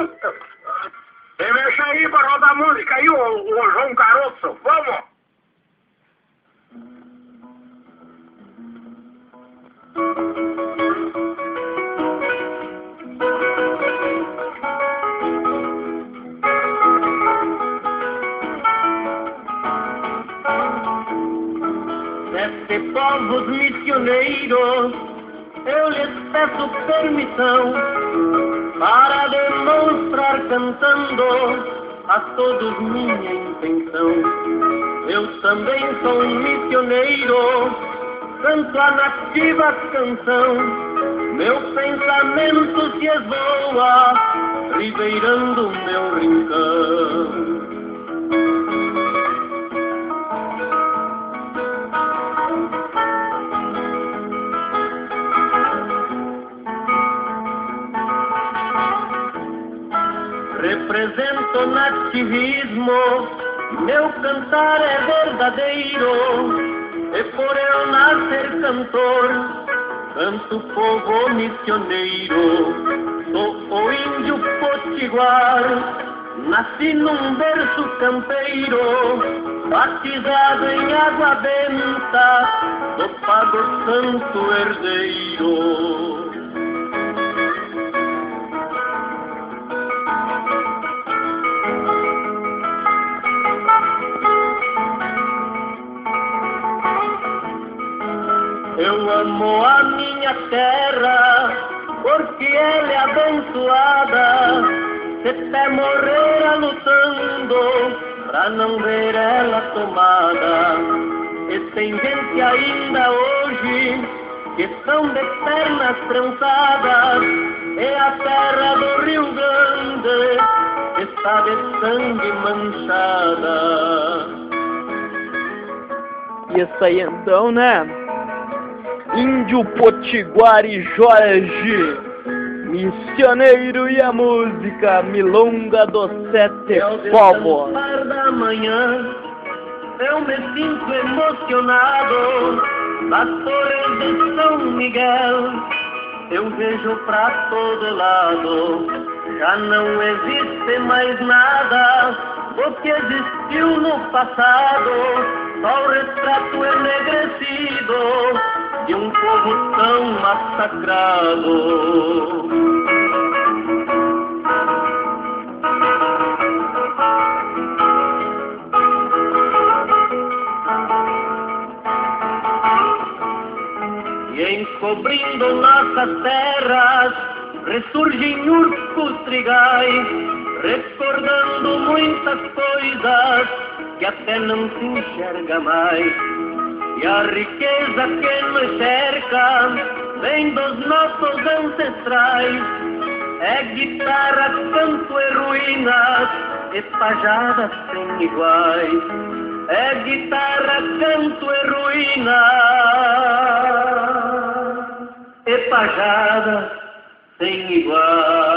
Você mexe aí para rodar a música aí, o João Caroço. Vamos! Sete povos missioneiros, eu lhes peço permissão para demonstrar cantando a todos minha intenção. Eu também sou um missioneiro, canto a nativa canção. Meu pensamento se esvoa, ribeirando meu rincão. Represento nativismo, meu cantar é verdadeiro, e por eu nascer cantor, canto povo missioneiro. Sou o índio potiguar, nasci num berço campeiro, batizado em água benta, do Pago Santo herdeiro. Eu amo a minha terra, porque ela é abençoada. Se até morrer lutando, pra não ver ela tomada. E tem gente ainda hoje, que são de pernas trançadas. E a terra do Rio Grande está de sangue manchada. E isso aí então, né? Índio Potiguar e Jorge, missioneiro, e a música Milonga dos Sete Povos. Da manhã, eu me sinto emocionado, nas torres de São Miguel, eu vejo pra todo lado, já não existe mais nada do que existiu no passado, só o retrato enegrecido de um povo tão massacrado. E encobrindo nossas terras, ressurgem urcos trigais, recordando muitas coisas que até não se enxerga mais. E a riqueza que nos cerca vem dos nossos ancestrais. É guitarra, canto e ruínas, e pajadas sem iguais. É guitarra, canto e ruínas, e pajadas sem iguais.